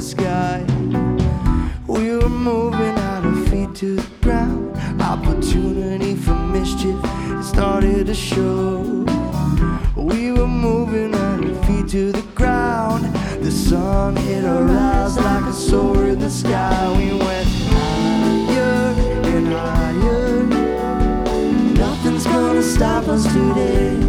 sky. We were moving our feet to the ground. Opportunity for mischief started to show. We were moving our feet to the ground. The sun hit our eyes like a sword in the sky. We went higher and higher. Nothing's gonna stop us today.